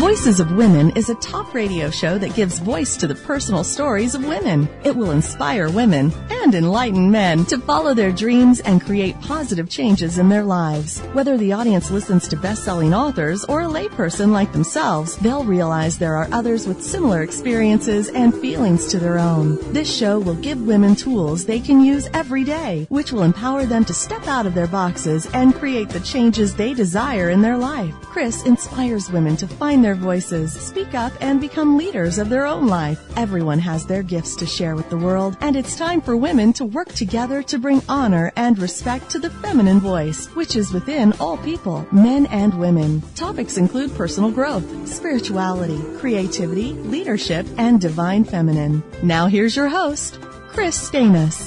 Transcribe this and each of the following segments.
Voices of Women is a talk radio show that gives voice to the personal stories of women. It will inspire women and enlighten men to follow their dreams and create positive changes in their lives. Whether the audience listens to best-selling authors or a layperson like themselves, they'll realize there are others with similar experiences and feelings to their own. This show will give women tools they can use every day, which will empower them to step out of their boxes and create the changes they desire in their life. Chris inspires women to find their voices, speak up, and become leaders of their own life. Everyone has their gifts to share with the world, and it's time for women to work together to bring honor and respect to the feminine voice, which is within all people, men and women. Topics include personal growth, spirituality, creativity, leadership, and divine feminine. Now here's your host, Chris Stanis.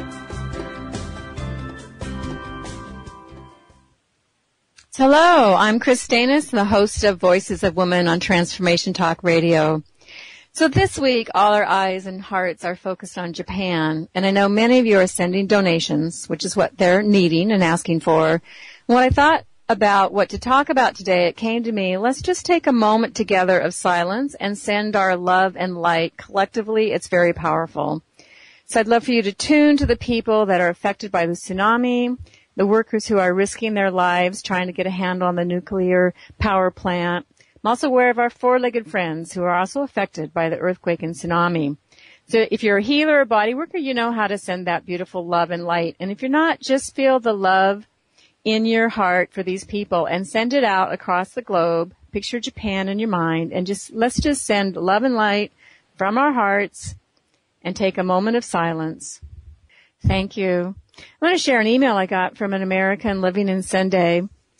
Hello, I'm Chris Stanis, the host of Voices of Women on Transformation Talk Radio. So this week, all our eyes and hearts are focused on Japan, and I know many of you are sending donations, which is what they're needing and asking for. When I thought about what to talk about today, it came to me, let's just take a moment together of silence and send our love and light. Collectively, it's very powerful. So I'd love for you to tune to the people that are affected by the tsunami, the workers who are risking their lives trying to get a handle on the nuclear power plant. I'm also aware of our four-legged friends who are also affected by the earthquake and tsunami. So if you're a healer or body worker, you know how to send that beautiful love and light. And if you're not, just feel the love in your heart for these people and send it out across the globe. Picture Japan in your mind and let's just send love and light from our hearts and take a moment of silence. Thank you. I want to share an email I got from an American living in Sendai.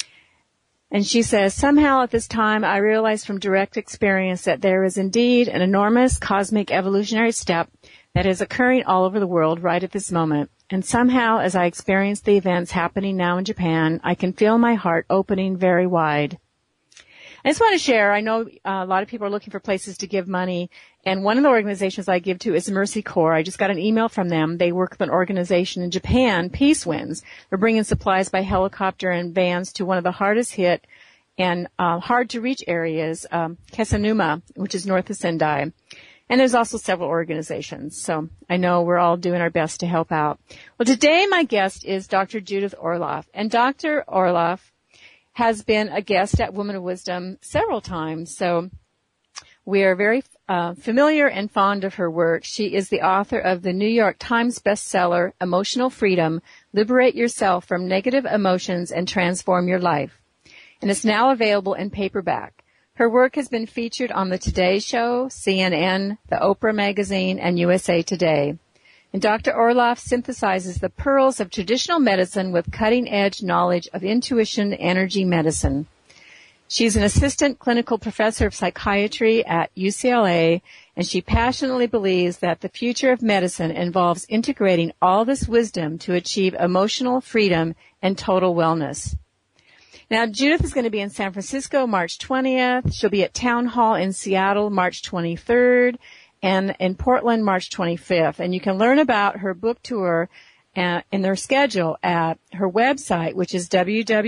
And she says, somehow at this time I realized from direct experience that there is indeed an enormous cosmic evolutionary step that is occurring all over the world right at this moment. And somehow as I experience the events happening now in Japan, I can feel my heart opening very wide. I just want to share, I know a lot of people are looking for places to give money, and one of the organizations I give to is Mercy Corps. I just got an email from them. They work with an organization in Japan, Peace Winds. They're bringing supplies by helicopter and vans to one of the hardest hit and hard-to-reach areas, Kesanuma, which is north of Sendai. And there's also several organizations, so I know we're all doing our best to help out. Well, today my guest is Dr. Judith Orloff, and Dr. Orloff has been a guest at Women of Wisdom several times, so we are very familiar and fond of her work. She is the author of the New York Times bestseller, Emotional Freedom, Liberate Yourself from Negative Emotions and Transform Your Life. And it's now available in paperback. Her work has been featured on The Today Show, CNN, the Oprah Magazine, and USA Today. And Dr. Orloff synthesizes the pearls of traditional medicine with cutting-edge knowledge of intuition energy medicine. She's an assistant clinical professor of psychiatry at UCLA, and she passionately believes that the future of medicine involves integrating all this wisdom to achieve emotional freedom and total wellness. Now, Judith is going to be in San Francisco March 20th. She'll be at Town Hall in Seattle March 23rd. And in Portland, March 25th. And you can learn about her book tour in their schedule at her website, which is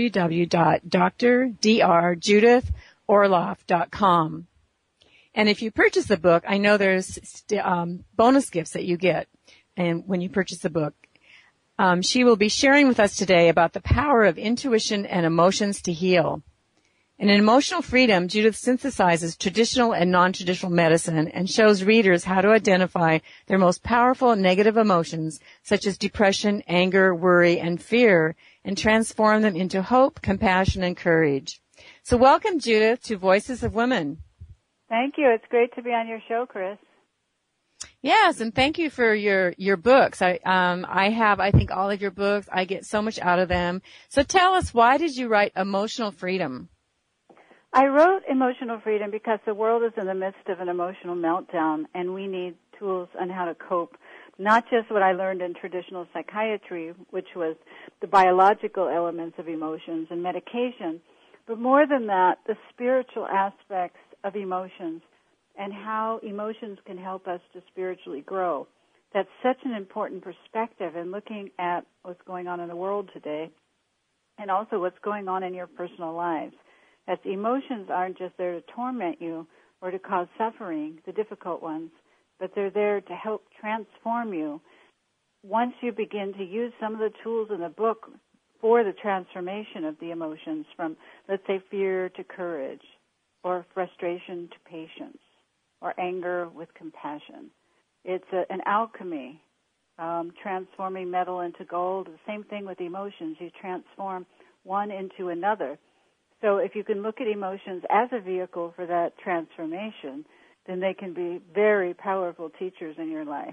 www.drdrjudithorloff.com. And if you purchase the book, I know there's bonus gifts that you get and when you purchase the book. She will be sharing with us today about the power of intuition and emotions to heal. And in Emotional Freedom, Judith synthesizes traditional and non-traditional medicine and shows readers how to identify their most powerful negative emotions, such as depression, anger, worry, and fear, and transform them into hope, compassion, and courage. So welcome, Judith, to Voices of Women. Thank you. It's great to be on your show, Chris. Yes, and thank you for your books. I have, I think, all of your books. I get so much out of them. So tell us, why did you write Emotional Freedom? I wrote Emotional Freedom because the world is in the midst of an emotional meltdown, and we need tools on how to cope. Not just what I learned in traditional psychiatry, which was the biological elements of emotions and medication, but more than that, the spiritual aspects of emotions and how emotions can help us to spiritually grow. That's such an important perspective in looking at what's going on in the world today and also what's going on in your personal lives. As emotions aren't just there to torment you or to cause suffering, the difficult ones, but they're there to help transform you. Once you begin to use some of the tools in the book for the transformation of the emotions from, let's say, fear to courage, or frustration to patience, or anger with compassion. It's an alchemy, transforming metal into gold. The same thing with emotions. You transform one into another. So if you can look at emotions as a vehicle for that transformation, then they can be very powerful teachers in your life.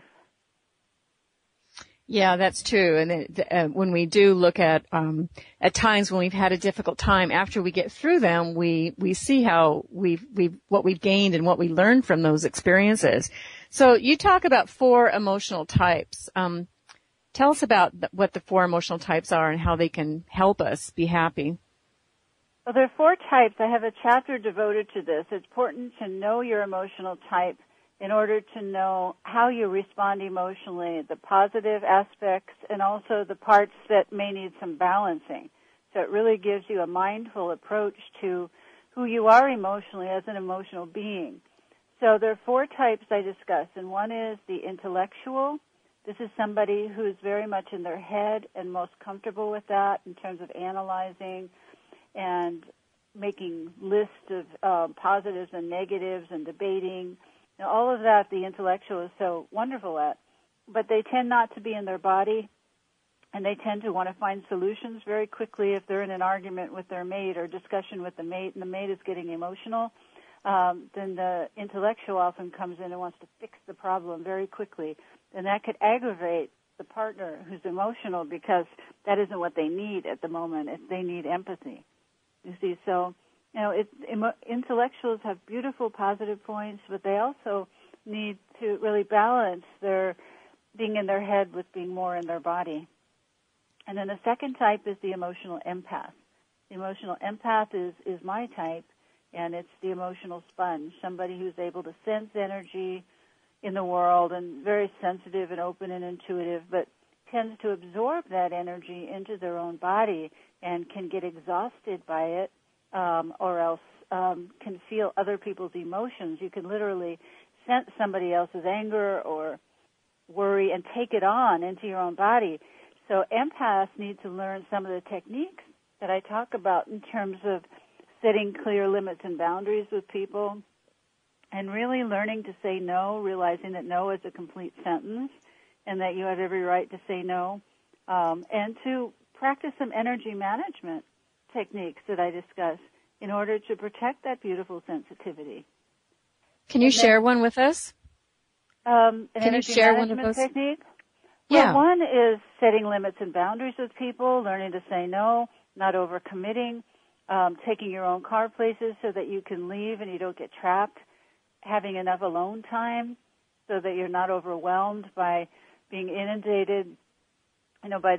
Yeah, that's true. And when we do look at times when we've had a difficult time, after we get through them, we see how what we've gained and what we learned from those experiences. So you talk about 4 emotional types. Tell us about what the 4 emotional types are and how they can help us be happy. Well, there are 4 types. I have a chapter devoted to this. It's important to know your emotional type in order to know how you respond emotionally, the positive aspects and also the parts that may need some balancing. So it really gives you a mindful approach to who you are emotionally as an emotional being. So there are 4 types I discuss, and one is the intellectual. This is somebody who's very much in their head and most comfortable with that in terms of analyzing and making lists of positives and negatives and debating. Now, all of that the intellectual is so wonderful at, but they tend not to be in their body, and they tend to want to find solutions very quickly if they're in an argument with their mate or discussion with the mate, and the mate is getting emotional. Then the intellectual often comes in and wants to fix the problem very quickly, and that could aggravate the partner who's emotional because that isn't what they need at the moment. They need empathy. You see, so intellectuals have beautiful positive points, but they also need to really balance their being in their head with being more in their body. And then the second type is the emotional empath. The emotional empath is my type, and it's the emotional sponge, somebody who's able to sense energy in the world and very sensitive and open and intuitive, but tends to absorb that energy into their own body and can get exhausted by it, or else can feel other people's emotions. You can literally sense somebody else's anger or worry and take it on into your own body. So empaths need to learn some of the techniques that I talk about in terms of setting clear limits and boundaries with people and really learning to say no, realizing that no is a complete sentence and that you have every right to say no, and to practice some energy management techniques that I discuss in order to protect that beautiful sensitivity. Can you share one with us? An Can you share one of those technique? Yeah. Well, one is setting limits and boundaries with people, learning to say no, not overcommitting, taking your own car places so that you can leave and you don't get trapped, having enough alone time so that you're not overwhelmed by being inundated, by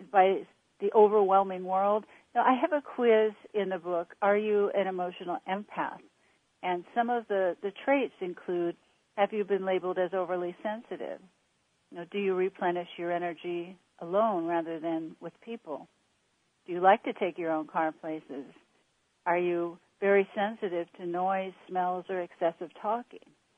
the overwhelming world. Now, I have a quiz in the book, Are You an Emotional Empath? And some of the traits include, have you been labeled as overly sensitive? Do you replenish your energy alone rather than with people? Do you like to take your own car places? Are you very sensitive to noise, smells, or excessive talking?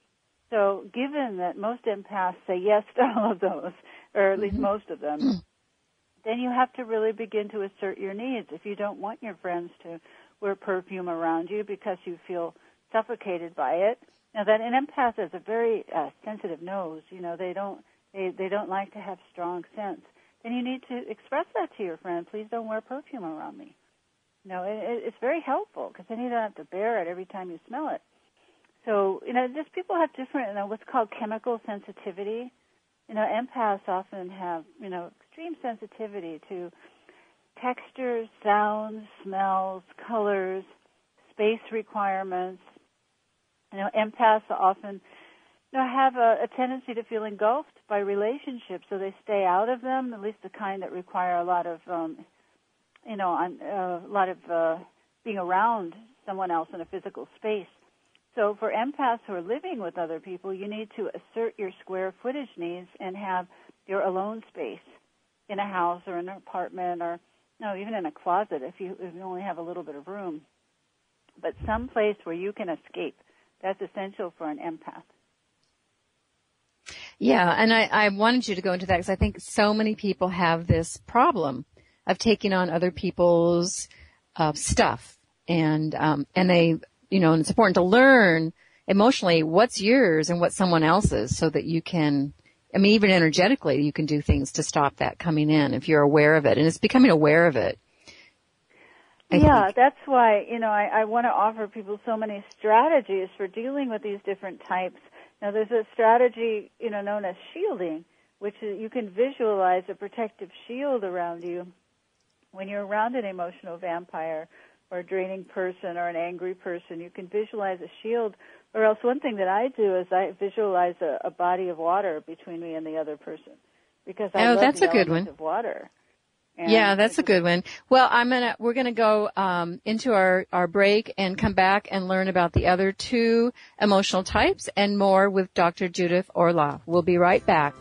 So given that most empaths say yes to all of those, or at least most of them, then you have to really begin to assert your needs. If you don't want your friends to wear perfume around you because you feel suffocated by it, now that an empath has a very sensitive nose, they don't like to have strong scents, then you need to express that to your friend. Please don't wear perfume around me. It's very helpful because then you don't have to bear it every time you smell it. So, just people have different, what's called chemical sensitivity. Empaths often have, extreme sensitivity to textures, sounds, smells, colors, space requirements. Empaths often have a tendency to feel engulfed by relationships, so they stay out of them, at least the kind that require a lot of, being around someone else in a physical space. So for empaths who are living with other people, you need to assert your square footage needs and have your alone space in a house or in an apartment or even in a closet if you only have a little bit of room. but some place where you can escape. That's essential for an empath. Yeah, and I wanted you to go into that because I think so many people have this problem of taking on other people's stuff, and they, and it's important to learn emotionally what's yours and what's someone else's, so that you can, even energetically, you can do things to stop that coming in if you're aware of it, and it's becoming aware of it. Yeah, that's why, I want to offer people so many strategies for dealing with these different types. Now, there's a strategy, known as shielding, which is you can visualize a protective shield around you when you're around an emotional vampire or a draining person or an angry person. You can visualize a shield, or else one thing that I do is I visualize a body of water between me and the other person, because I love that's the a good element one. of water. And yeah, that's a good one. Well, we're gonna go into our break and come back and learn about the other two emotional types and more with Dr. Judith Orloff. We'll be right back.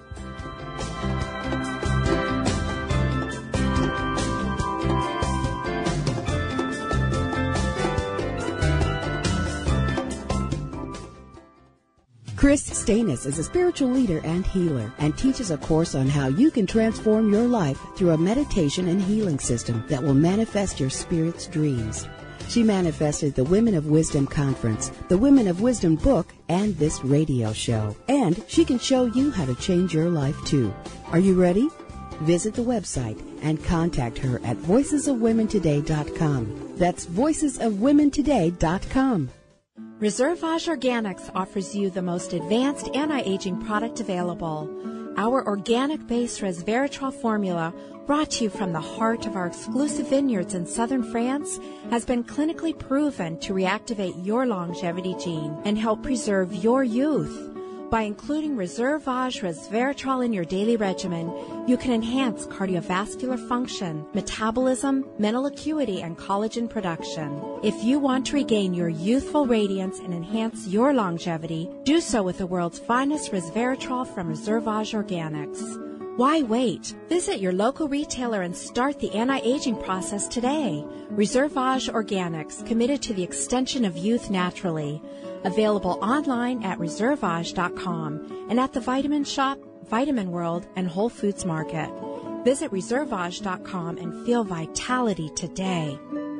Chris Stanis is a spiritual leader and healer and teaches a course on how you can transform your life through a meditation and healing system that will manifest your spirit's dreams. She manifested the Women of Wisdom Conference, the Women of Wisdom book, and this radio show. And she can show you how to change your life too. Are you ready? Visit the website and contact her at voicesofwomentoday.com. That's voicesofwomentoday.com. Reservage Organics offers you the most advanced anti-aging product available. Our organic-based resveratrol formula, brought to you from the heart of our exclusive vineyards in southern France, has been clinically proven to reactivate your longevity gene and help preserve your youth. By including Reservage resveratrol in your daily regimen, you can enhance cardiovascular function, metabolism, mental acuity, and collagen production. If you want to regain your youthful radiance and enhance your longevity, do so with the world's finest resveratrol from Reservage Organics. Why wait? Visit your local retailer and start the anti-aging process today. Reservage Organics, committed to the extension of youth naturally. Available online at reservage.com and at the Vitamin Shop, Vitamin World, and Whole Foods Market. Visit reservage.com and feel vitality today.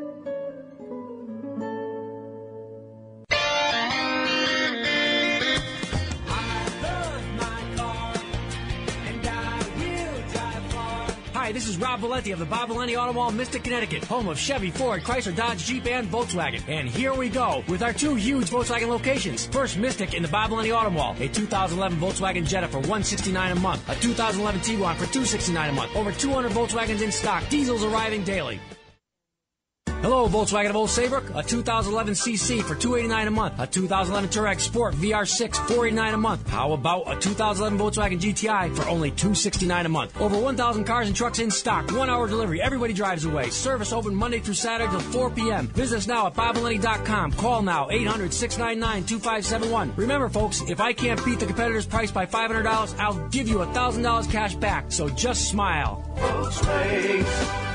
Hi, this is Rob Valenti of the Bob Valenti Auto Mall, Mystic, Connecticut, home of Chevy, Ford, Chrysler, Dodge, Jeep, and Volkswagen. And here we go with our two huge Volkswagen locations. First, Mystic in the Bob Valenti Auto Mall, a 2011 Volkswagen Jetta for $169 a month, a 2011 Tiguan for $269 a month, over 200 Volkswagens in stock, diesels arriving daily. Hello, Volkswagen of Old Saybrook, a 2011 CC for $289 a month, a 2011 Touareg Sport VR6, $489 a month. How about a 2011 Volkswagen GTI for only $269 a month? Over 1,000 cars and trucks in stock, 1 hour delivery, everybody drives away. Service open Monday through Saturday till 4 p.m. Visit us now at BobValenti.com. Call now, 800-699-2571. Remember, folks, if I can't beat the competitor's price by $500, I'll give you $1,000 cash back. So just smile. Volkswagen,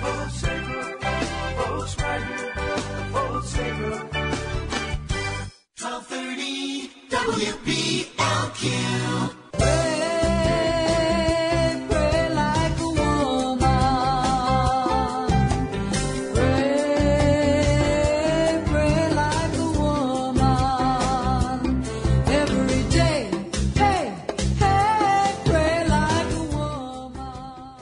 Volkswagen. 1230 WBLQ. Pray like a woman. Pray like a woman. Every day, hey, pray like a woman.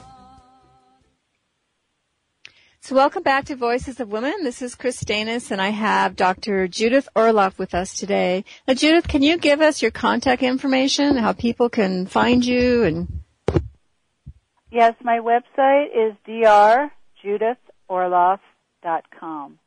So welcome back to Voices of Women. This is Chris Stanis, and I have Dr. Judith Orloff with us today. Now, Judith, can you give us your contact information, how people can find you? And Yes, my website is drjudithorloff.com.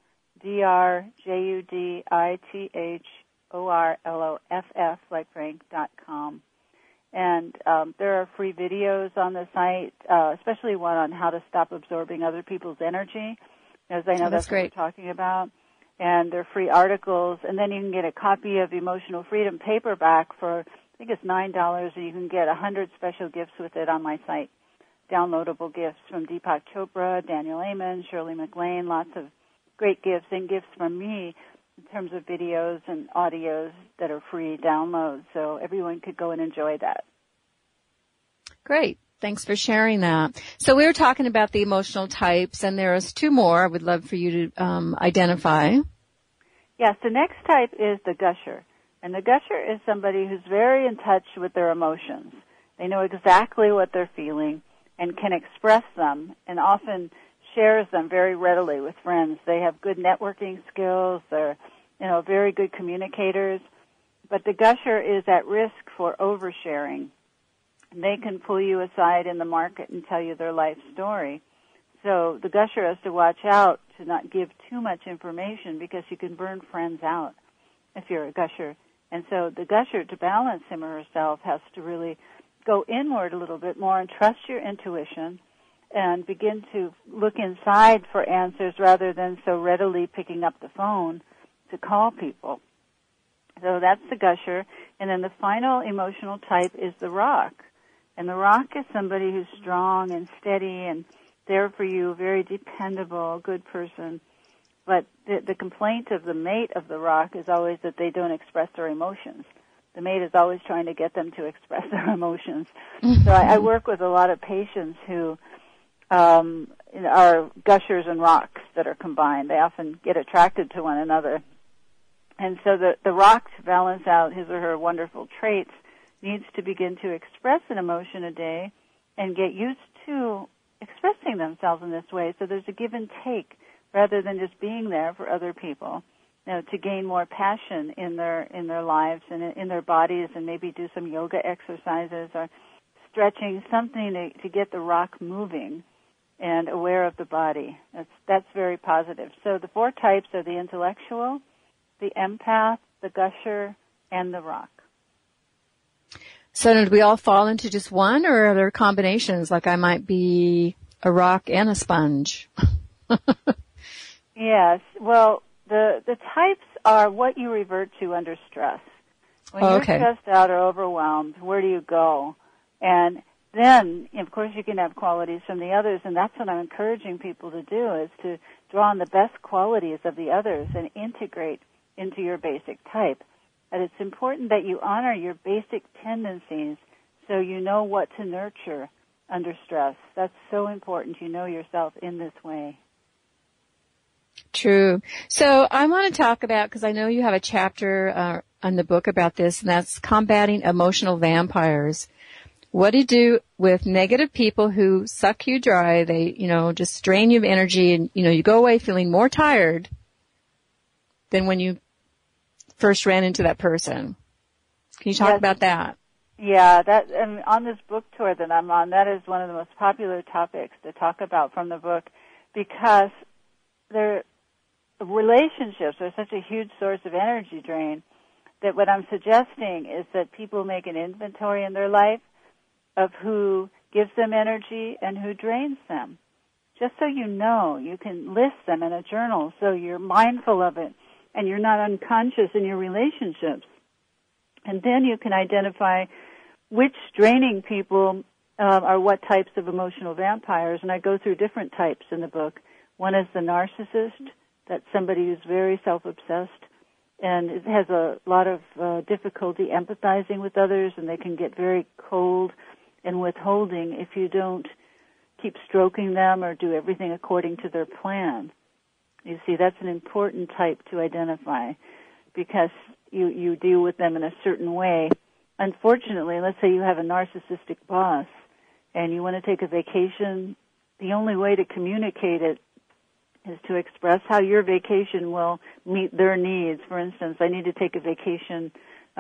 drjudithorloff, like Frank.com. And there are free videos on the site, especially one on how to stop absorbing other people's energy, as I know that's what we're talking about. And there are free articles. And then you can get a copy of Emotional Freedom paperback for, I think it's $9, and you can get 100 special gifts with it on my site. Downloadable gifts from Deepak Chopra, Daniel Amen, Shirley MacLaine, lots of great gifts, and gifts from me in terms of videos and audios that are free downloads, so everyone could go and enjoy that. Great. Thanks for sharing that. So we were talking about the emotional types, and there's two more I would love for you to identify. Yes, the next type is the gusher. And the gusher is somebody who's very in touch with their emotions. They know exactly what they're feeling and can express them, and often shares them very readily with friends. They have good networking skills. They're, very good communicators. But the gusher is at risk for oversharing. They can pull you aside in the market and tell you their life story. So the gusher has to watch out to not give too much information, because you can burn friends out if you're a gusher. And so the gusher, to balance him or herself, has to really go inward a little bit more and trust your intuition and begin to look inside for answers rather than so readily picking up the phone to call people. So that's the gusher. And then the final emotional type is the rock. And the rock is somebody who's strong and steady and there for you, very dependable, good person. But the complaint of the mate of the rock is always that they don't express their emotions. The mate is always trying to get them to express their emotions. So I work with a lot of patients who are gushers and rocks that are combined. They often get attracted to one another. And so the rock, to balance out his or her wonderful traits, needs to begin to express an emotion a day and get used to expressing themselves in this way. So there's a give and take rather than just being there for other people, to gain more passion in their lives and in their bodies, and maybe do some yoga exercises or stretching, something to get the rock moving and aware of the body. That's very positive. So the four types are the intellectual, the empath, the gusher, and the rock. So do we all fall into just one, or are there combinations, like I might be a rock and a sponge? Yes. Well, the types are what you revert to under stress. When you're stressed out or overwhelmed, where do you go? And then, of course, you can have qualities from the others, and that's what I'm encouraging people to do, is to draw on the best qualities of the others and integrate into your basic type. And it's important that you honor your basic tendencies so you know what to nurture under stress. That's so important. You know yourself in this way. True. So I want to talk about, because I know you have a chapter on the book about this, and that's combating emotional vampires. What do you do with negative people who suck you dry? They, just drain you of energy, and, you go away feeling more tired than when you first ran into that person. Can you talk about that? Yeah, on this book tour that I'm on, that is one of the most popular topics to talk about from the book, because relationships are such a huge source of energy drain that what I'm suggesting is that people make an inventory in their life of who gives them energy and who drains them. Just so you know, you can list them in a journal so you're mindful of it and you're not unconscious in your relationships. And then you can identify which draining people are what types of emotional vampires. And I go through different types in the book. One is the narcissist. That's somebody who's very self-obsessed and it has a lot of difficulty empathizing with others, and they can get very cold and withholding if you don't keep stroking them or do everything according to their plan. You see, that's an important type to identify because you deal with them in a certain way. Unfortunately, let's say you have a narcissistic boss and you want to take a vacation, the only way to communicate it is to express how your vacation will meet their needs. For instance, I need to take a vacation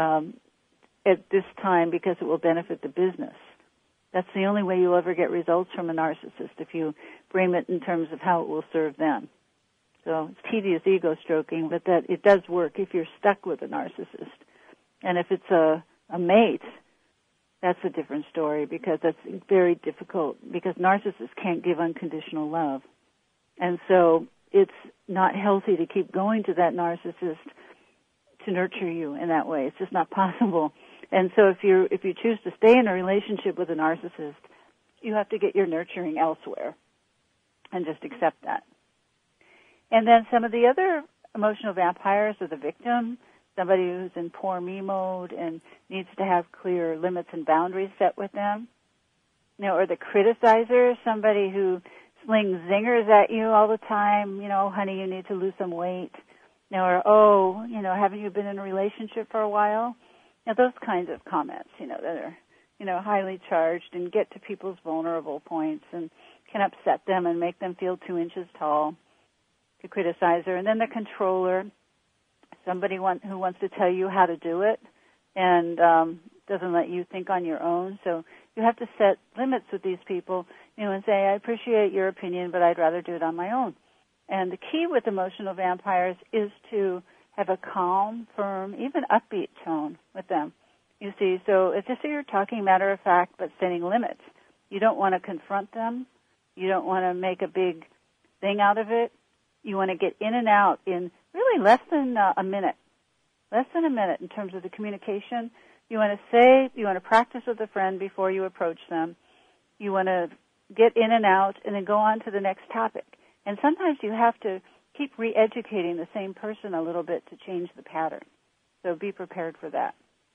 at this time because it will benefit the business. That's the only way you'll ever get results from a narcissist, if you frame it in terms of how it will serve them. So it's tedious ego stroking, but that it does work if you're stuck with a narcissist. And if it's a mate, that's a different story because that's very difficult because narcissists can't give unconditional love. And so it's not healthy to keep going to that narcissist to nurture you in that way. It's just not possible. And so if you choose to stay in a relationship with a narcissist, you have to get your nurturing elsewhere and just accept that. And then some of the other emotional vampires are the victim, somebody who's in poor me mode and needs to have clear limits and boundaries set with them. Or the criticizer, somebody who slings zingers at you all the time, honey, you need to lose some weight. Or, haven't you been in a relationship for a while? Those kinds of comments, that are, highly charged and get to people's vulnerable points and can upset them and make them feel 2 inches tall. The criticizer. And then the controller, somebody who wants to tell you how to do it and doesn't let you think on your own. So you have to set limits with these people, and say, I appreciate your opinion, but I'd rather do it on my own. And the key with emotional vampires is to have a calm, firm, even upbeat tone with them. You see, so it's just that you're talking matter of fact, but setting limits. You don't want to confront them. You don't want to make a big thing out of it. You want to get in and out in really less than a minute. Less than a minute in terms of the communication. You want to practice with a friend before you approach them. You want to get in and out and then go on to the next topic. And sometimes you have to keep re-educating the same person a little bit to change the pattern. So be prepared for that.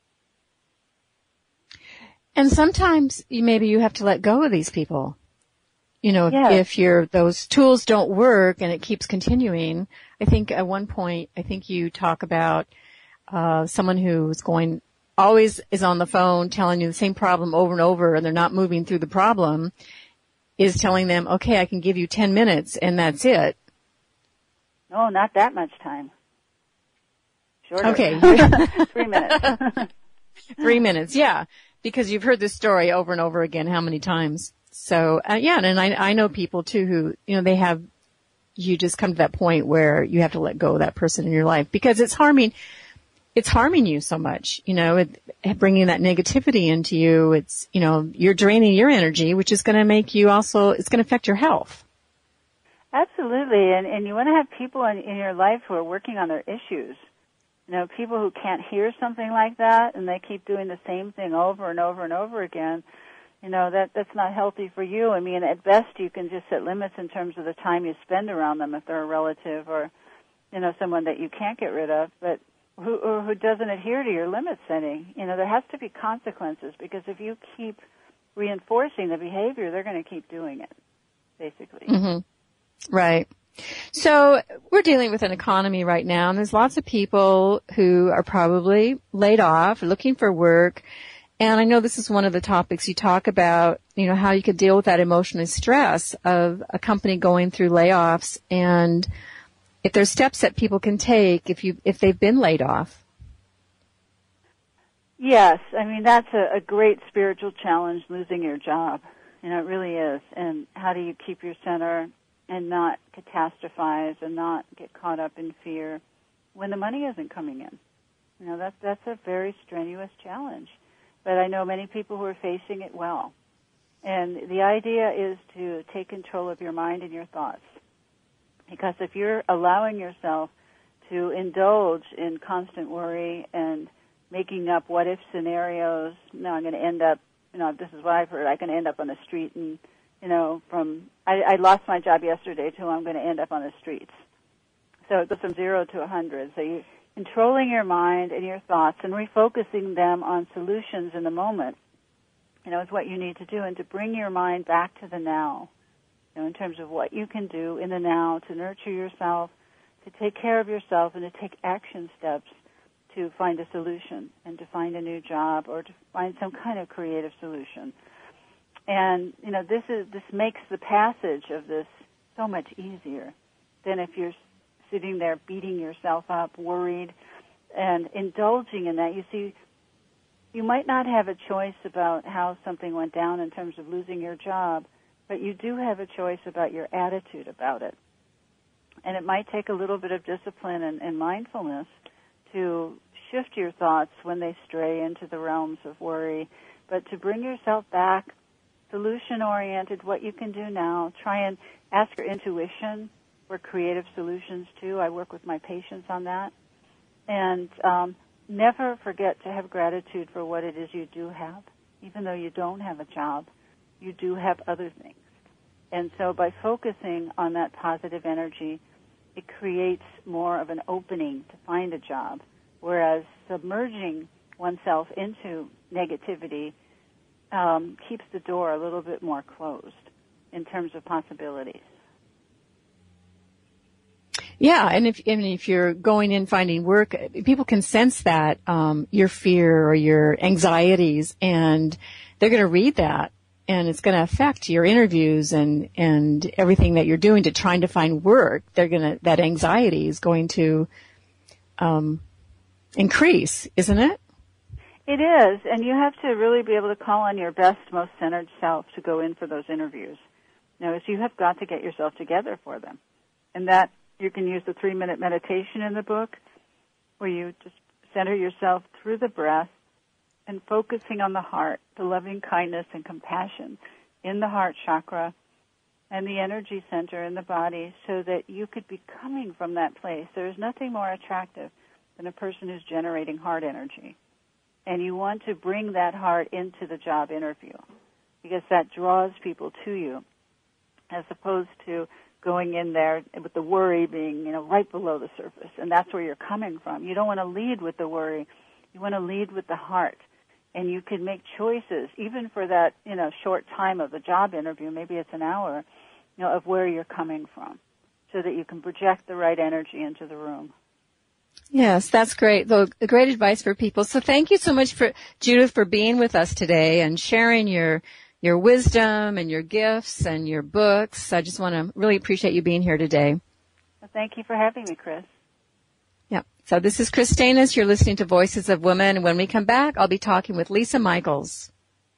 And sometimes maybe you have to let go of these people. Yes. If those tools don't work and it keeps continuing. I think at one point, you talk about someone who's always is on the phone telling you the same problem over and over, and they're not moving through the problem, is telling them, okay, I can give you 10 minutes and that's it. No, not that much time. Shorter. Okay. 3 minutes. 3 minutes, yeah. Because you've heard this story over and over again, how many times? So, and I know people too who, you just come to that point where you have to let go of that person in your life because it's harming you so much, bringing that negativity into you. It's, you're draining your energy, which is going to make you it's going to affect your health. Absolutely. And you want to have people in your life who are working on their issues. People who can't hear something like that and they keep doing the same thing over and over and over again. That's not healthy for you. I mean, at best you can just set limits in terms of the time you spend around them if they're a relative or, someone that you can't get rid of, but who doesn't adhere to your limit setting. There has to be consequences because if you keep reinforcing the behavior, they're going to keep doing it, basically. Mm-hmm. Right. So we're dealing with an economy right now, and there's lots of people who are probably laid off, looking for work. And I know this is one of the topics you talk about, how you could deal with that emotional stress of a company going through layoffs and if there's steps that people can take if they've been laid off. Yes. I mean, that's a great spiritual challenge, losing your job. It really is. And how do you keep your center and not catastrophize and not get caught up in fear when the money isn't coming in? That's a very strenuous challenge. But I know many people who are facing it well. And the idea is to take control of your mind and your thoughts. Because if you're allowing yourself to indulge in constant worry and making up what-if scenarios, I'm going to end up, this is what I've heard, I'm going to end up on the street and, I lost my job yesterday too, I'm going to end up on the streets. So it goes from 0 to 100. So you're controlling your mind and your thoughts and refocusing them on solutions in the moment, is what you need to do, and to bring your mind back to the now, in terms of what you can do in the now to nurture yourself, to take care of yourself, and to take action steps to find a solution and to find a new job or to find some kind of creative solution. And, this makes the passage of this so much easier than if you're sitting there beating yourself up, worried, and indulging in that. You see, you might not have a choice about how something went down in terms of losing your job, but you do have a choice about your attitude about it. And it might take a little bit of discipline and mindfulness to shift your thoughts when they stray into the realms of worry, but to bring yourself back, solution-oriented, what you can do now. Try and ask your intuition for creative solutions, too. I work with my patients on that. And never forget to have gratitude for what it is you do have. Even though you don't have a job, you do have other things. And so by focusing on that positive energy it creates more of an opening to find a job, whereas submerging oneself into negativity keeps the door a little bit more closed in terms of possibilities. Yeah, and if you're going in finding work, people can sense that your fear or your anxieties, and they're going to read that, and it's going to affect your interviews and everything that you're doing to trying to find work. That anxiety is going to increase, isn't it? It is, and you have to really be able to call on your best, most centered self to go in for those interviews. So you have got to get yourself together for them, and that. You can use the 3-minute meditation in the book where you just center yourself through the breath and focusing on the heart, the loving kindness and compassion in the heart chakra and the energy center in the body so that you could be coming from that place. There is nothing more attractive than a person who's generating heart energy. And you want to bring that heart into the job interview because that draws people to you as opposed to going in there with the worry being, right below the surface, and that's where you're coming from. You don't want to lead with the worry. You want to lead with the heart, and you can make choices, even for that, short time of the job interview, maybe it's an hour, of where you're coming from, so that you can project the right energy into the room. Yes, that's great. Great advice for people. So thank you so much Judith, for being with us today and sharing your wisdom and your gifts and your books. I just want to really appreciate you being here today. Well, thank you for having me, Chris. Yeah. So this is Chris Stanis. You're listening to Voices of Women. And when we come back, I'll be talking with Lisa Michaels.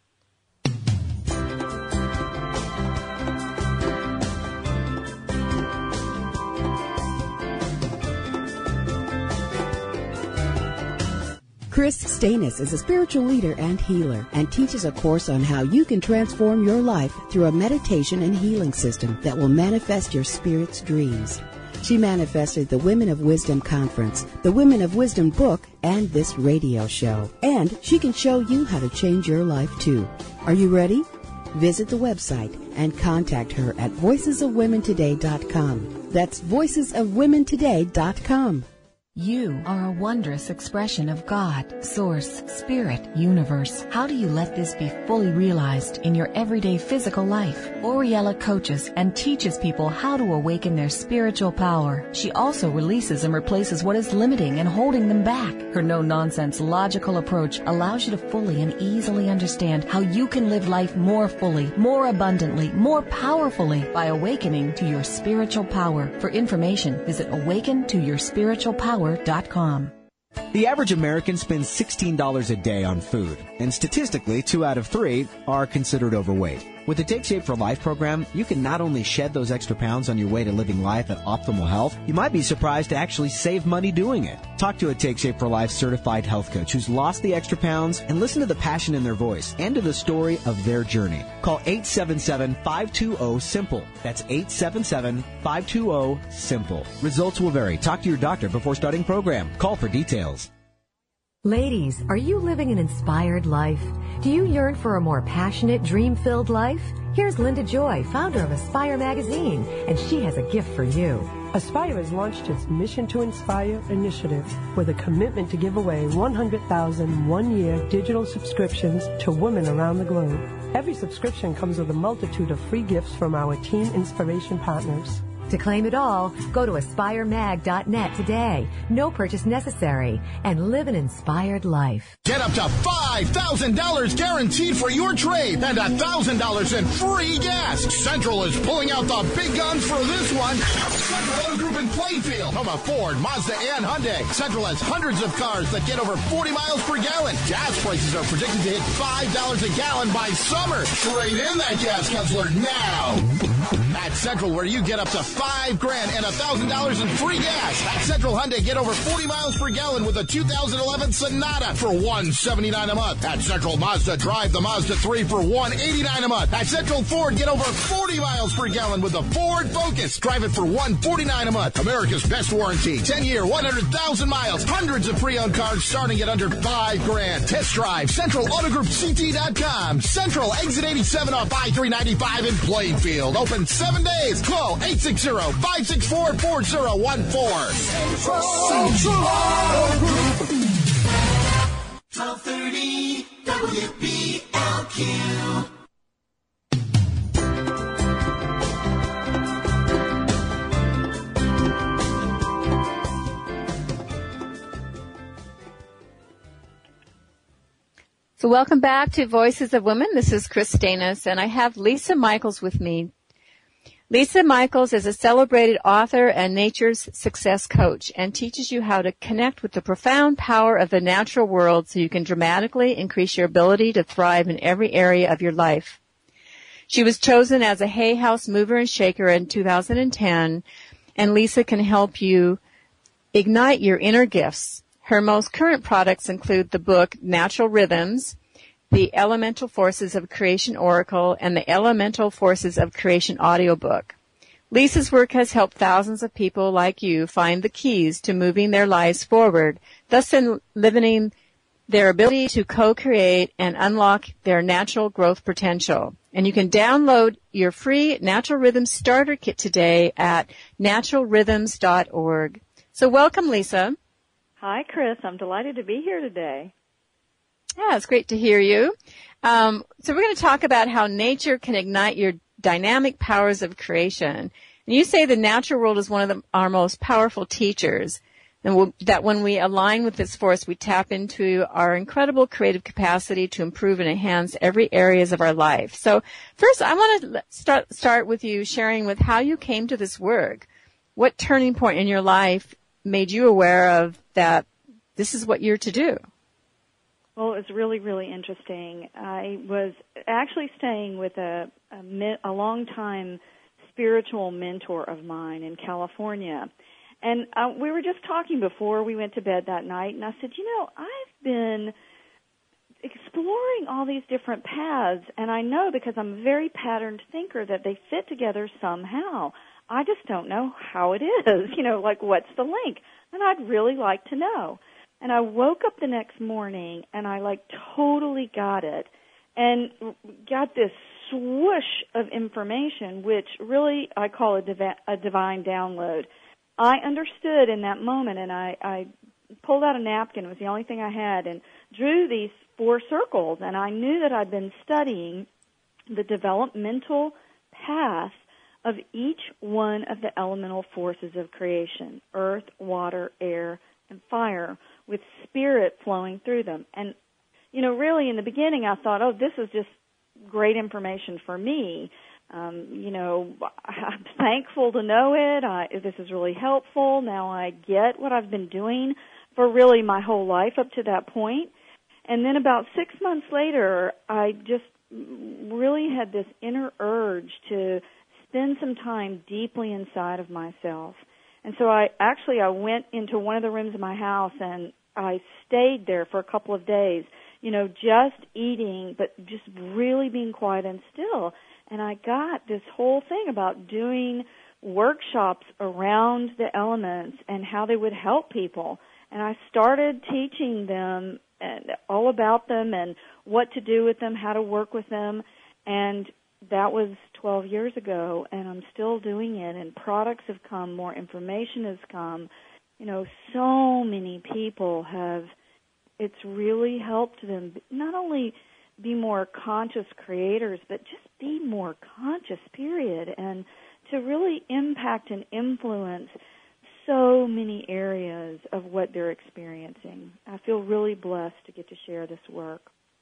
Chris Stanis is a spiritual leader and healer and teaches a course on how you can transform your life through a meditation and healing system that will manifest your spirit's dreams. She manifested the Women of Wisdom Conference, the Women of Wisdom book, and this radio show. And she can show you how to change your life too. Are you ready? Visit the website and contact her at voicesofwomentoday.com. That's voicesofwomentoday.com. You are a wondrous expression of God, Source, Spirit, Universe. How do you let this be fully realized in your everyday physical life? Oriella coaches and teaches people how to awaken their spiritual power. She also releases and replaces what is limiting and holding them back. Her no-nonsense, logical approach allows you to fully and easily understand how you can live life more fully, more abundantly, more powerfully by awakening to your spiritual power. For information, visit awakentoyourspiritualpower.com. The average American spends $16 a day on food, and statistically, 2 out of 3 are considered overweight. With the Take Shape for Life program, you can not only shed those extra pounds on your way to living life at optimal health, you might be surprised to actually save money doing it. Talk to a Take Shape for Life certified health coach who's lost the extra pounds and listen to the passion in their voice and to the story of their journey. Call 877-520-SIMPLE. That's 877-520-SIMPLE. Results will vary. Talk to your doctor before starting program. Call for details. Ladies, are you living an inspired life? Do you yearn for a more passionate, dream-filled life? Here's Linda Joy, founder of Aspire Magazine, and she has a gift for you. Aspire has launched its Mission to Inspire initiative with a commitment to give away 100,000 one-year digital subscriptions to women around the globe. Every subscription comes with a multitude of free gifts from our Teen Inspiration partners. To claim it all, go to aspiremag.net today. No purchase necessary. And live an inspired life. Get up to $5,000 guaranteed for your trade and $1,000 in free gas. Central is pulling out the big guns for this one. Central Auto Group in Plainfield, home of Ford, Mazda, and Hyundai. Central has hundreds of cars that get over 40 miles per gallon. Gas prices are predicted to hit $5 a gallon by summer. Trade in that gas guzzler now. At Central, where you get up to $5,000 and $1,000 in free gas. At Central Hyundai, get over 40 miles per gallon with a 2011 Sonata for $179 a month. At Central Mazda, drive the Mazda 3 for $189 a month. At Central Ford, get over 40 miles per gallon with the Ford Focus. Drive it for $149 a month. America's best warranty. 10-year, 100,000 miles. Hundreds of pre-owned cars starting at under $5,000. Test drive CentralAutoGroupCT.com. Central exit 87 off I-395 in Plainfield. Open 7 days. Call 860 800-564-4014. Central Auto Group. 1230 WBLQ. So welcome back to Voices of Women. This is Chris Stanis, and I have Lisa Michaels with me. Lisa Michaels is a celebrated author and nature's success coach and teaches you how to connect with the profound power of the natural world so you can dramatically increase your ability to thrive in every area of your life. She was chosen as a Hay House Mover and Shaker in 2010, and Lisa can help you ignite your inner gifts. Her most current products include the book Natural Rhythms, the Elemental Forces of Creation Oracle, and the Elemental Forces of Creation audiobook. Lisa's work has helped thousands of people like you find the keys to moving their lives forward, thus limiting their ability to co-create and unlock their natural growth potential. And you can download your free Natural Rhythms Starter Kit today at naturalrhythms.org. So welcome, Lisa. Hi, Chris. I'm delighted to be here today. Yeah, it's great to hear you. So we're going to talk about how nature can ignite your dynamic powers of creation. And you say the natural world is one of our most powerful teachers, and that when we align with this force, we tap into our incredible creative capacity to improve and enhance every areas of our life. So first, I want to start with you sharing with how you came to this work. What turning point in your life made you aware of that this is what you're to do? Well, it was really, really interesting. I was actually staying with a long-time spiritual mentor of mine in California. And we were just talking before we went to bed that night, and I said, I've been exploring all these different paths, and I know because I'm a very patterned thinker that they fit together somehow. I just don't know how it is, like what's the link? And I'd really like to know. And I woke up the next morning and I totally got it and got this swoosh of information, which really I call a divine download. I understood in that moment, and I pulled out a napkin. It was the only thing I had, and drew these 4 circles. And I knew that I'd been studying the developmental path of each one of the elemental forces of creation: earth, water, air, and fire, with spirit flowing through them. And, really in the beginning I thought, this is just great information for me. I'm thankful to know it. This is really helpful. Now I get what I've been doing for really my whole life up to that point. And then about 6 months later, I just really had this inner urge to spend some time deeply inside of myself. And so I went into one of the rooms of my house and I stayed there for a couple of days, just eating, but just really being quiet and still. And I got this whole thing about doing workshops around the elements and how they would help people. And I started teaching them all about them and what to do with them, how to work with them. And that was 12 years ago, and I'm still doing it. And products have come, more information has come. So many people it's really helped them not only be more conscious creators, but just be more conscious, period, and to really impact and influence so many areas of what they're experiencing. I feel really blessed to get to share this work.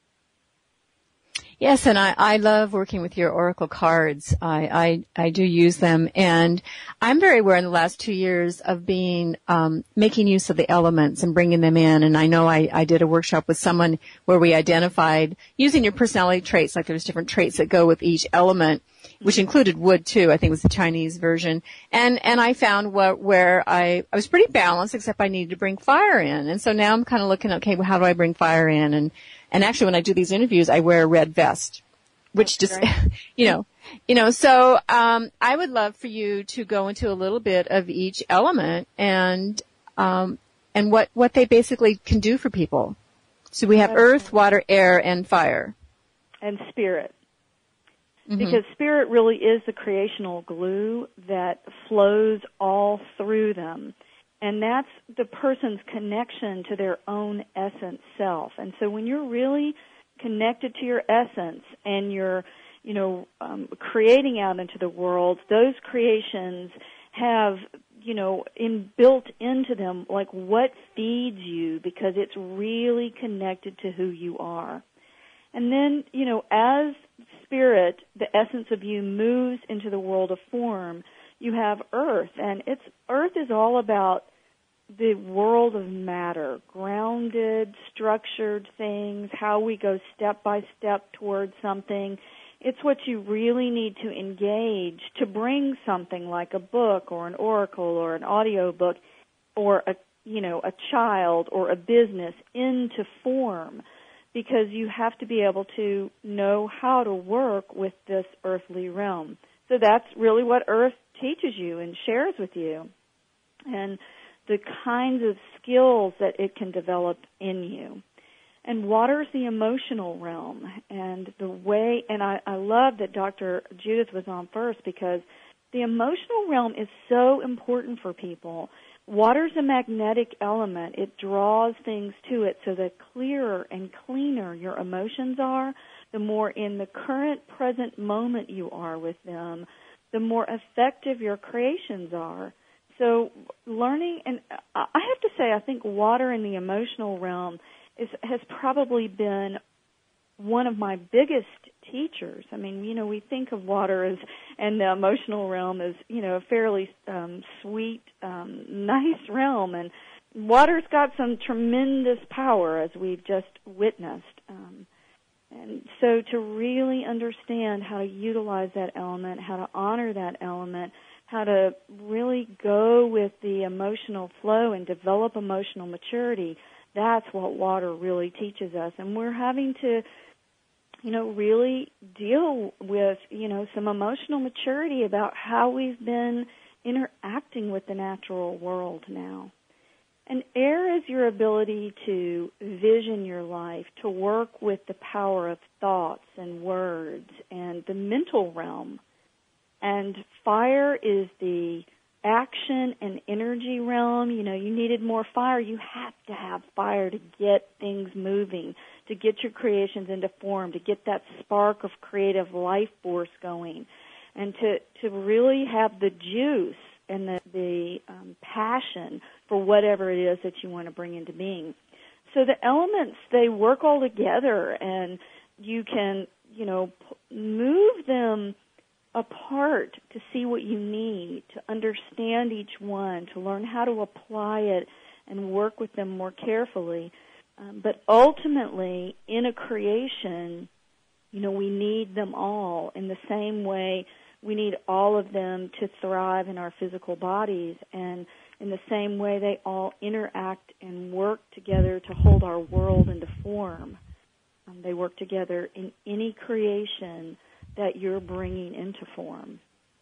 Yes, and I love working with your Oracle cards. I do use them, and I'm very aware in the last 2 years of being making use of the elements and bringing them in. And I know I did a workshop with someone where we identified using your personality traits, like there's different traits that go with each element, which included wood too. I think it was the Chinese version. And I found where I was pretty balanced, except I needed to bring fire in. And so now I'm kind of looking, okay, well, how do I bring fire in? And actually, when I do these interviews, I wear a red vest, which just, so I would love for you to go into a little bit of each element and what they basically can do for people. So we have earth, water, air, and fire. And spirit. because spirit really is the creational glue that flows all through them. And that's the person's connection to their own essence self. And so when you're really connected to your essence and you're, creating out into the world, those creations have, built into them, like what feeds you, because it's really connected to who you are. And then, as spirit, the essence of you moves into the world of form, you have earth, and earth is all about the world of matter, grounded, structured things, how we go step by step towards something. It's what you really need to engage to bring something like a book or an oracle or an audio book or a child or a business into form, because you have to be able to know how to work with this earthly realm. So that's really what earth teaches you and shares with you, and the kinds of skills that it can develop in you. And water is the emotional realm, and I love that Dr. Judith was on first, because the emotional realm is so important for people. Water's a magnetic element. It draws things to it, so the clearer and cleaner your emotions are, the more in the current present moment you are with them, the more effective your creations are. So learning, and I have to say, I think water in the emotional realm has probably been one of my biggest teachers. I mean, we think of water and the emotional realm as, a fairly sweet, nice realm, and water's got some tremendous power, as we've just witnessed. And so to really understand how to utilize that element, how to honor that element, how to really go with the emotional flow and develop emotional maturity, that's what water really teaches us. And we're having to, really deal with, some emotional maturity about how we've been interacting with the natural world now. And air is your ability to vision your life, to work with the power of thoughts and words and the mental realm. And fire is the action and energy realm. You needed more fire. You have to have fire to get things moving, to get your creations into form, to get that spark of creative life force going, and to really have the juice and the passion for whatever it is that you want to bring into being. So the elements, they work all together, and you can, move them apart to see what you need, to understand each one, to learn how to apply it and work with them more carefully. But ultimately, in a creation, we need them all in the same way we need all of them to thrive in our physical bodies, and in the same way they all interact and work together to hold our world into form. They work together in any creation that you're bringing into form.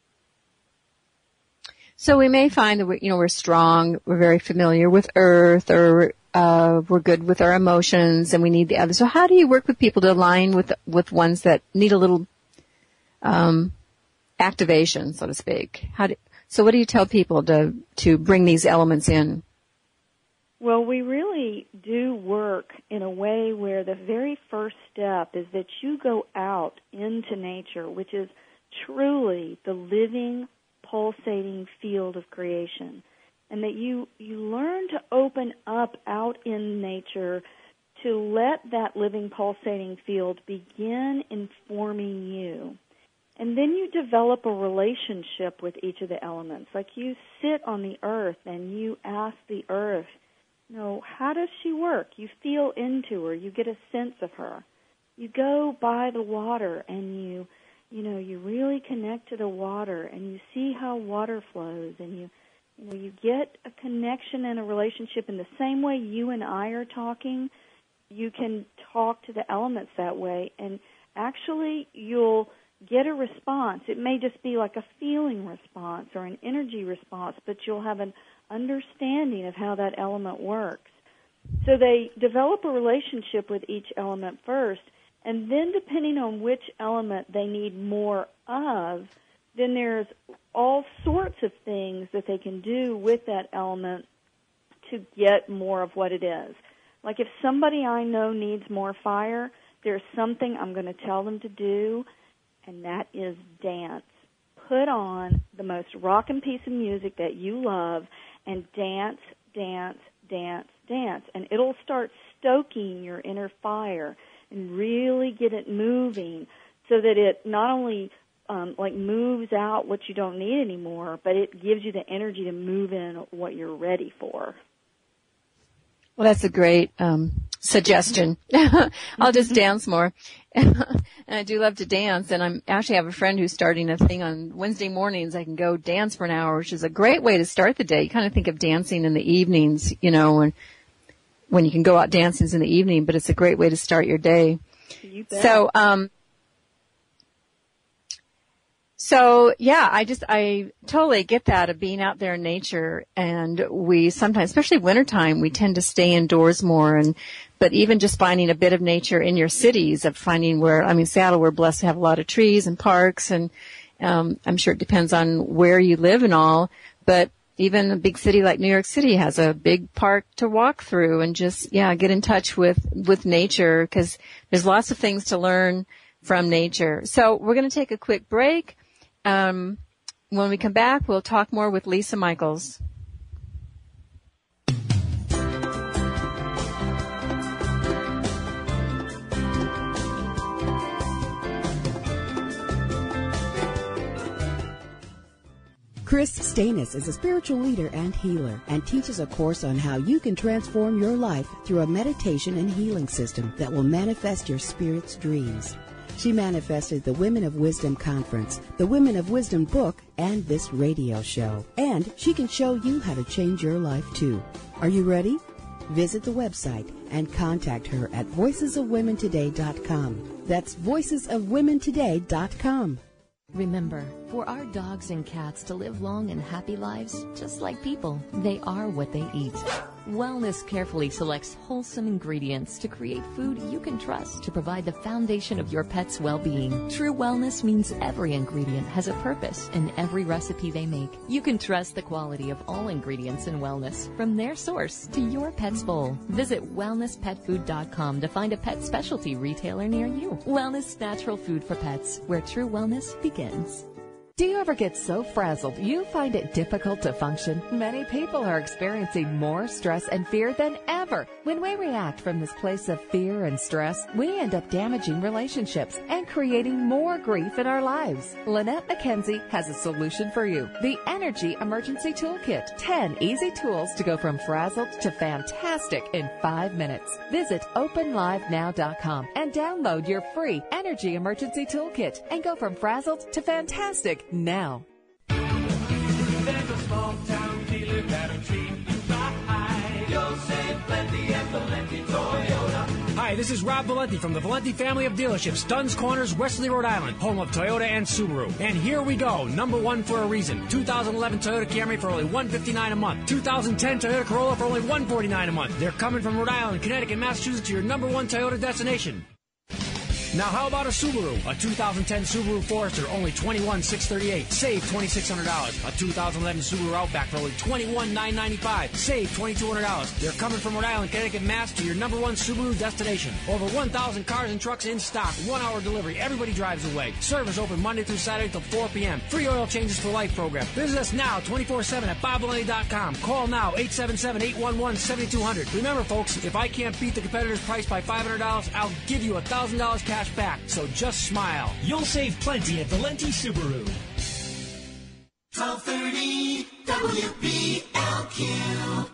So we may find that we're strong, we're very familiar with earth, or we're good with our emotions, and we need the others. So how do you work with people to align with ones that need a little activation, so to speak? So what do you tell people to bring these elements in? Well, we really do work in a way where the very first step is that you go out into nature, which is truly the living, pulsating field of creation, and that you learn to open up out in nature to let that living, pulsating field begin informing you. And then you develop a relationship with each of the elements. Like you sit on the earth and you ask the earth, how does she work? You feel into her. You get a sense of her. You go by the water and you really connect to the water, and you see how water flows, and you get a connection and a relationship in the same way you and I are talking. You can talk to the elements that way, and actually you'll get a response. It may just be like a feeling response or an energy response, but you'll have an understanding of how that element works. So they develop a relationship with each element first, And then depending on which element they need more of, then there's all sorts of things that they can do with that element to get more of what it is. Like if somebody I know needs more fire, there's something I'm going to tell them to do, and that is dance. Put on the most rockin' piece of music that you love and dance, dance, dance, dance. And it'll start stoking your inner fire and really get it moving so that it not only moves out what you don't need anymore, but it gives you the energy to move in what you're ready for. Well, that's a great suggestion. I'll just dance more. And I do love to dance, and I actually have a friend who's starting a thing on Wednesday mornings. I can go dance for an hour, which is a great way to start the day. You kind of think of dancing in the evenings, when you can go out dancing in the evening, but it's a great way to start your day. You bet. So yeah, I totally get that of being out there in nature, and we sometimes, especially wintertime, we tend to stay indoors more, but even just finding a bit of nature in your cities, of finding Seattle, we're blessed to have a lot of trees and parks, and I'm sure it depends on where you live and all, but even a big city like New York City has a big park to walk through and just, get in touch with nature, because there's lots of things to learn from nature. So we're going to take a quick break. When we come back, we'll talk more with Lisa Michaels. Chris Stanis is a spiritual leader and healer and teaches a course on how you can transform your life through a meditation and healing system that will manifest your spirit's dreams. She manifested the Women of Wisdom Conference, the Women of Wisdom book, and this radio show. And she can show you how to change your life, too. Are you ready? Visit the website and contact her at voicesofwomentoday.com. That's voicesofwomentoday.com. Remember, for our dogs and cats to live long and happy lives, just like people, they are what they eat. Wellness carefully selects wholesome ingredients to create food you can trust to provide the foundation of your pet's well-being. True wellness means every ingredient has a purpose in every recipe they make. You can trust the quality of all ingredients in wellness, from their source to your pet's bowl. Visit wellnesspetfood.com to find a pet specialty retailer near you. Wellness Natural Food for Pets, where true wellness begins. Do you ever get so frazzled you find it difficult to function? Many people are experiencing more stress and fear than ever. When we react from this place of fear and stress, we end up damaging relationships and creating more grief in our lives. Lynette McKenzie has a solution for you. The Energy Emergency Toolkit. 10 easy tools to go from frazzled to fantastic in 5 minutes. Visit openlivenow.com and download your free Energy Emergency Toolkit and go from frazzled to fantastic now. There's a small town dealer that'll treat you right. You'll save plenty at Valenti Toyota. Hi, this is Rob Valenti from the Valenti family of dealerships, Dunn's Corners, Westerly, Rhode Island, home of Toyota and Subaru. And here we go, number one for a reason. 2011 Toyota Camry for only $159 a month. 2010 Toyota Corolla for only $149 a month. They're coming from Rhode Island, Connecticut, Massachusetts to your number one Toyota destination. Now, how about a Subaru? A 2010 Subaru Forester, only $21,638. Save $2,600. A 2011 Subaru Outback for only $21,995. Save $2,200. They're coming from Rhode Island, Connecticut, Mass to your number one Subaru destination. Over 1,000 cars and trucks in stock. 1 hour delivery. Everybody drives away. Service open Monday through Saturday till 4 p.m. Free oil changes for life program. Visit us now 24/7 at BobValenti.com. Call now 877-811-7200. Remember, folks, if I can't beat the competitor's price by $500, I'll give you $1,000 cash back, so just smile. You'll save plenty at Valenti Subaru. 1230 WBLQ.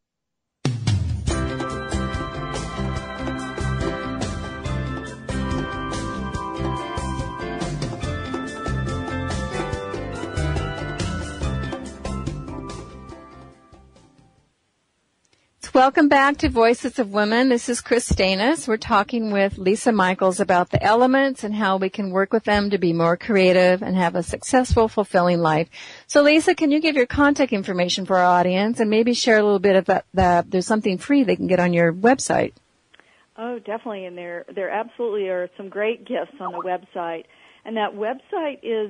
Welcome back to Voices of Women. This is Chris Stanis. We're talking with Lisa Michaels about the elements and how we can work with them to be more creative and have a successful, fulfilling life. So, Lisa, can you give your contact information for our audience and maybe share a little bit about that? There's something free they can get on your website. Oh, definitely, and there absolutely are some great gifts on the website. And that website is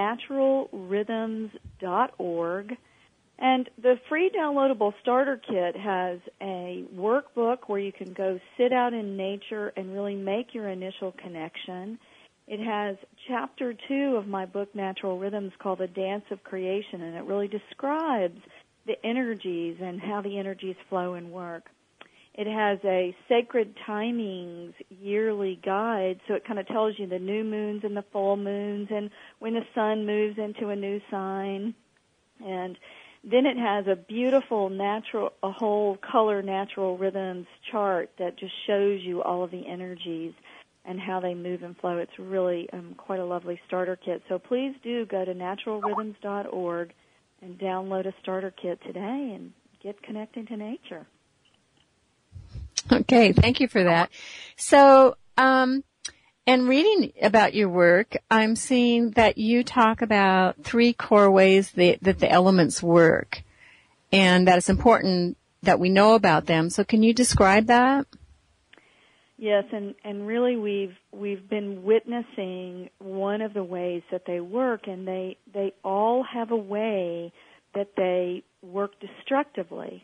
naturalrhythms.org. And the free downloadable starter kit has a workbook where you can go sit out in nature and really make your initial connection. It has chapter 2 of my book, Natural Rhythms, called The Dance of Creation, and it really describes the energies and how the energies flow and work. It has a Sacred Timings yearly guide, so it kind of tells you the new moons and the full moons and when the sun moves into a new sign. And then it has a beautiful a whole color natural rhythms chart that just shows you all of the energies and how they move and flow. It's really quite a lovely starter kit. So please do go to naturalrhythms.org and download a starter kit today and get connected to nature. Okay, thank you for that. So, and reading about your work, I'm seeing that you talk about 3 core ways that the elements work, and that it's important that we know about them. So can you describe that? Yes, and really we've been witnessing one of the ways that they work, and they all have a way that they work destructively.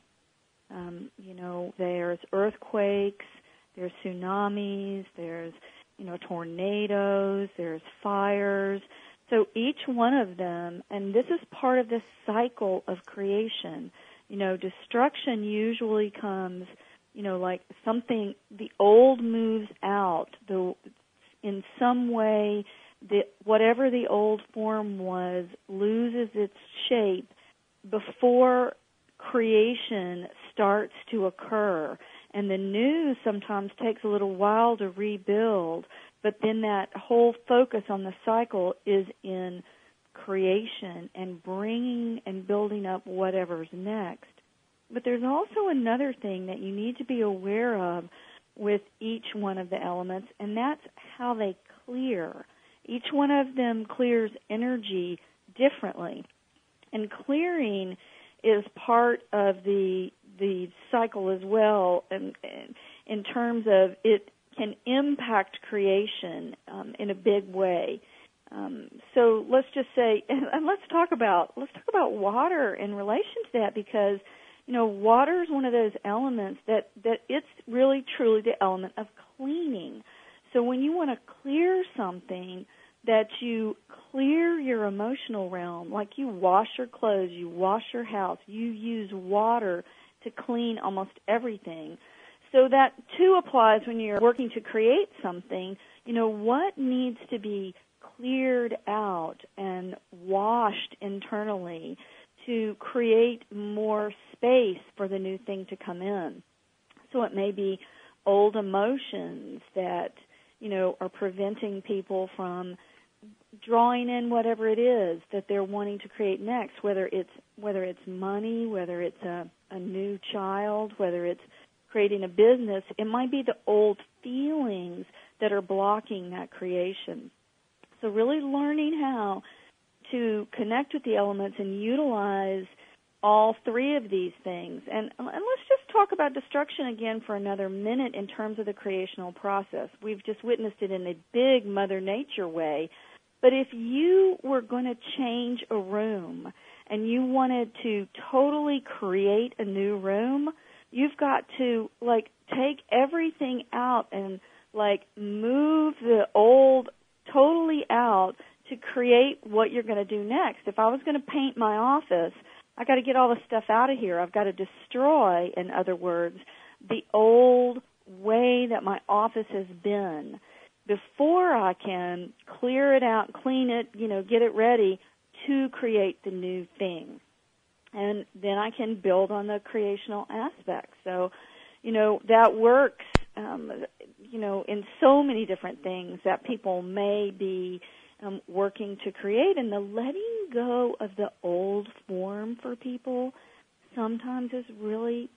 There's earthquakes, there's tsunamis, there's, tornadoes, there's fires. So each one of them, and this is part of this cycle of creation, destruction usually comes, like something, the old moves out, in some way, whatever the old form was loses its shape before creation starts to occur. And the new sometimes takes a little while to rebuild, but then that whole focus on the cycle is in creation and bringing and building up whatever's next. But there's also another thing that you need to be aware of with each one of the elements, and that's how they clear. Each one of them clears energy differently. And clearing is part of the cycle as well, and in terms of it can impact creation in a big way. So let's just say, and let's talk about water in relation to that, because water is one of those elements that it's really truly the element of cleaning. So when you want to clear something, that you clear your emotional realm, like you wash your clothes, you wash your house, you use water to clean almost everything. So that too applies when you're working to create something. What needs to be cleared out and washed internally to create more space for the new thing to come in. So it may be old emotions that, are preventing people from drawing in whatever it is that they're wanting to create next, whether it's money, whether it's a new child, whether it's creating a business. It might be the old feelings that are blocking that creation. So really learning how to connect with the elements and utilize all 3 of these things. And let's just talk about destruction again for another minute in terms of the creational process. We've just witnessed it in a big Mother Nature way. But if you were going to change a room and you wanted to totally create a new room, you've got to, take everything out and, move the old totally out to create what you're going to do next. If I was going to paint my office, I got to get all the stuff out of here. I've got to destroy, in other words, the old way that my office has been before I can clear it out, clean it, get it ready to create the new thing. And then I can build on the creational aspect. So, that works, in so many different things that people may be working to create. And the letting go of the old form for people sometimes is really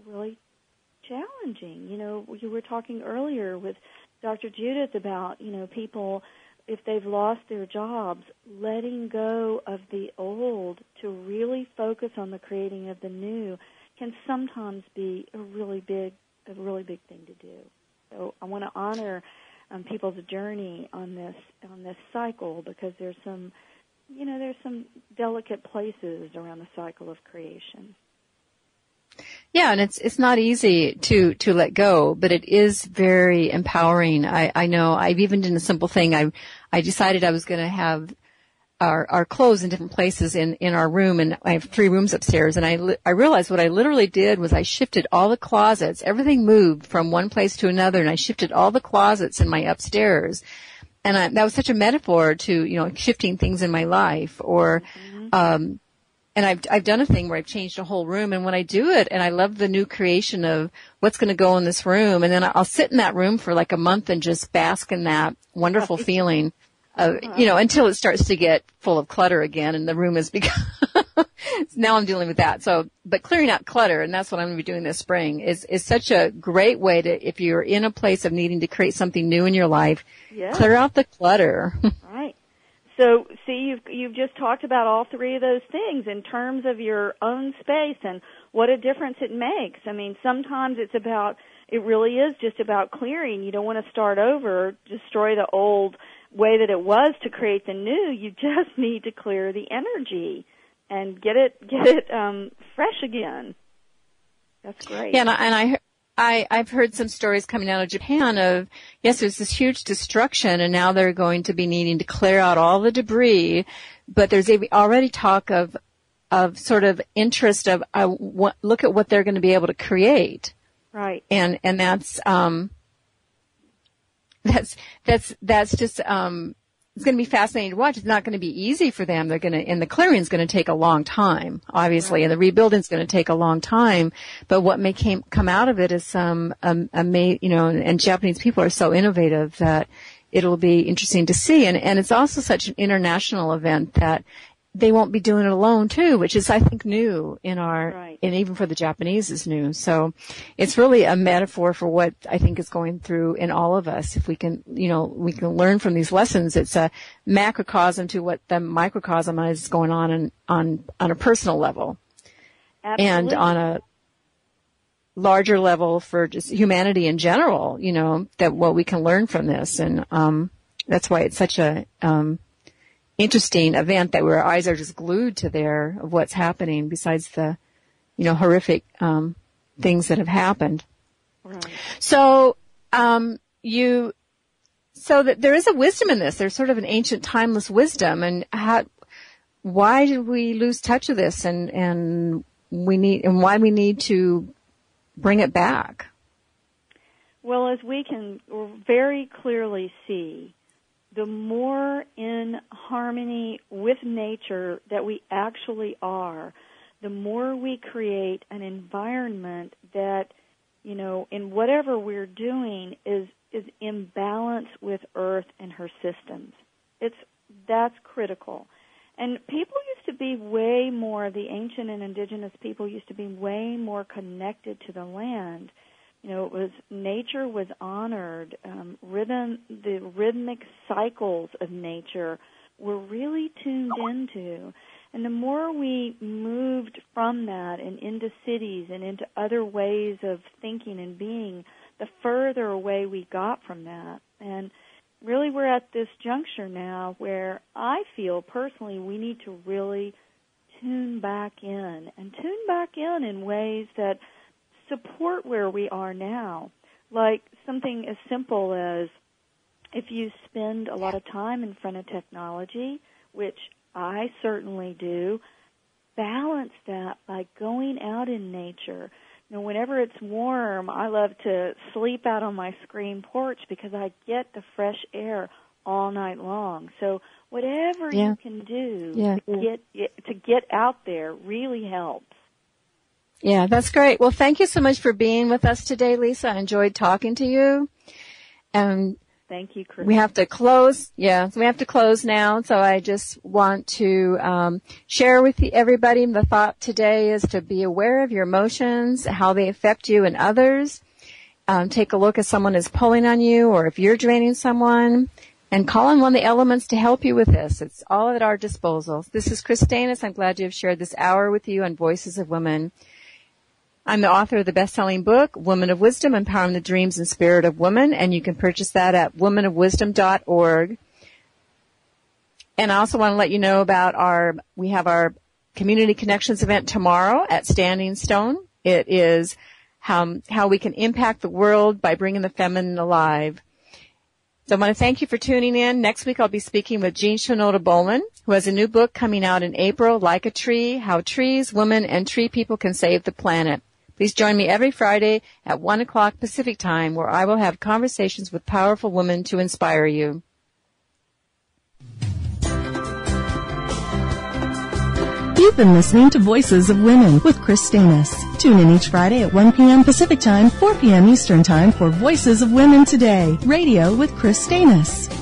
challenging. You were talking earlier with Dr. Judith about, people, if they've lost their jobs, letting go of the old to really focus on the creating of the new can sometimes be a really big thing to do. So I want to honor people's journey on this cycle, because there's some delicate places around the cycle of creation. Yeah, and it's not easy to let go, but it is very empowering. I know I've even done a simple thing. I decided I was going to have our clothes in different places in our room, and I have 3 rooms upstairs, and I realized what I literally did was I shifted all the closets. Everything moved from one place to another, and I shifted all the closets in my upstairs. And that was such a metaphor to, shifting things in my life, or, and I've done a thing where I've changed a whole room, and when I do it, and I love the new creation of what's going to go in this room, and then I'll sit in that room for like a month and just bask in that wonderful feeling of, until it starts to get full of clutter again, and the room has become, now I'm dealing with that. So, but clearing out clutter, and that's what I'm going to be doing this spring, is such a great way to, if you're in a place of needing to create something new in your life, clear out the clutter. Right. So, see, you've just talked about all 3 of those things in terms of your own space and what a difference it makes. I mean, sometimes it really is just about clearing. You don't want to start over, destroy the old way that it was to create the new. You just need to clear the energy and get it fresh again. That's great. Yeah, and I've heard some stories coming out of Japan of, yes, there's this huge destruction, and now they're going to be needing to clear out all the debris, but there's already talk of sort of interest of, look at what they're going to be able to create. Right. And that's just, it's going to be fascinating to watch. It's not going to be easy for them. And the clearing's going to take a long time, obviously, and the rebuilding's going to take a long time. But what may come out of it is some, and Japanese people are so innovative that it'll be interesting to see. And it's also such an international event that they won't be doing it alone too, which is, I think, new and even for the Japanese is new. So it's really a metaphor for what I think is going through in all of us. If we can, we can learn from these lessons. It's a macrocosm to what the microcosm is going on a personal level. Absolutely. And on a larger level for just humanity in general, that what we can learn from this. And, that's why it's such a, interesting event that our eyes are just glued to of what's happening besides the, horrific, things that have happened. Right. So, so that there is a wisdom in this. There's sort of an ancient timeless wisdom, and why did we lose touch of this, and why we need to bring it back? Well, as we can very clearly see, the more in harmony with nature that we actually are, the more we create an environment that, in whatever we're doing is in balance with Earth and her systems. That's critical. And people used to be the ancient and indigenous people used to be way more connected to the land. Nature was honored. The rhythmic cycles of nature were really tuned into. And the more we moved from that and into cities and into other ways of thinking and being, the further away we got from that. And really we're at this juncture now where I feel personally we need to really tune back in ways that support where we are now. Like something as simple as if you spend a lot of time in front of technology, which I certainly do, balance that by going out in nature. Whenever it's warm, I love to sleep out on my screen porch because I get the fresh air all night long. So whatever you can do to get out there really helps. Yeah, that's great. Well, thank you so much for being with us today, Lisa. I enjoyed talking to you. Thank you, Chris. We have to close. Yeah, so we have to close now. So I just want to share with everybody the thought today is to be aware of your emotions, how they affect you and others. Take a look if someone is pulling on you or if you're draining someone. And call on one of the elements to help you with this. It's all at our disposal. This is Chris Stanis. I'm glad to have shared this hour with you on Voices of Women. I'm the author of the best-selling book, Woman of Wisdom, Empowering the Dreams and Spirit of Women, and you can purchase that at womanofwisdom.org. And I also want to let you know about we have our Community Connections event tomorrow at Standing Stone. It is how we can impact the world by bringing the feminine alive. So I want to thank you for tuning in. Next week I'll be speaking with Jean Shinoda Bolen, who has a new book coming out in April, Like a Tree, How Trees, Women, and Tree People Can Save the Planet. Please join me every Friday at 1 o'clock Pacific Time, where I will have conversations with powerful women to inspire you. You've been listening to Voices of Women with Chris Stanis. Tune in each Friday at 1 p.m. Pacific Time, 4 p.m. Eastern Time for Voices of Women Today, radio with Chris Stanis.